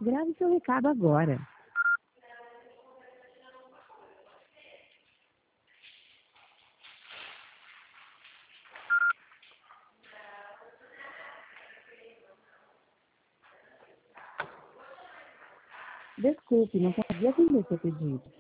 Grave seu recado agora. Desculpe, não podia atender seu pedido.